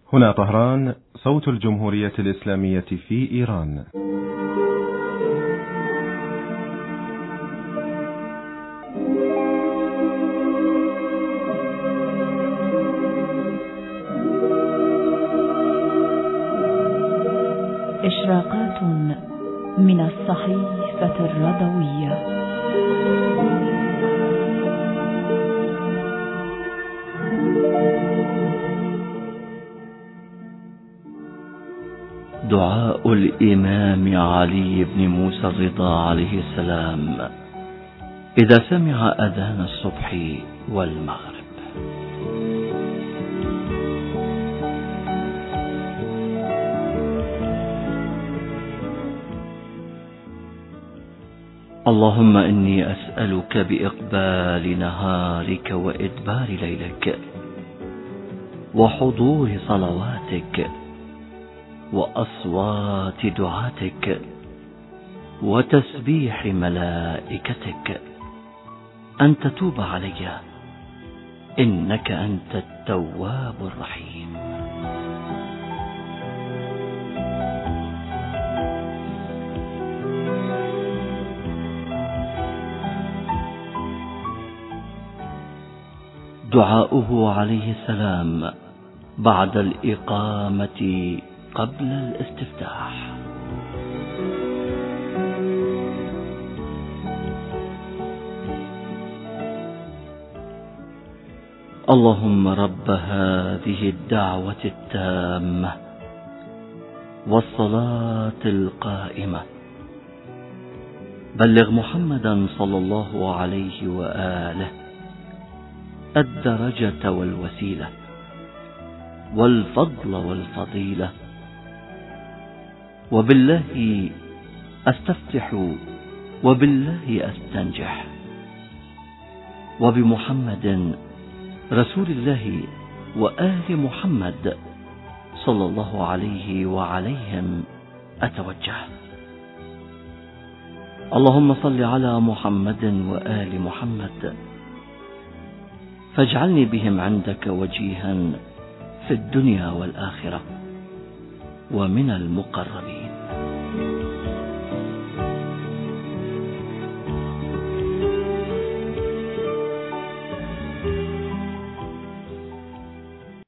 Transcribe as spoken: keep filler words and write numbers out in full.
هنا طهران، صوت الجمهورية الإسلامية في إيران. إشراقات من الصحيفة الرضوية. دعاء الإمام علي بن موسى الرضا عليه السلام إذا سمع أذان الصبح والمغرب. اللهم إني أسألك بإقبال نهارك وإدبار ليلك وحضور صلواتك وأصوات دعاتك وتسبيح ملائكتك أن تتوب علي، إنك أنت التواب الرحيم. دعاؤه عليه السلام بعد الإقامة قبل الاستفتاح. اللهم رب هذه الدعوة التامة والصلاة القائمة، بلغ محمدا صلى الله عليه وآله الدرجة والوسيلة والفضل والفضيلة، وبالله أستفتح وبالله أستنجح، وبمحمد رسول الله وآل محمد صلى الله عليه وعليهم أتوجه. اللهم صل على محمد وآل محمد، فاجعلني بهم عندك وجيها في الدنيا والآخرة ومن المقربين.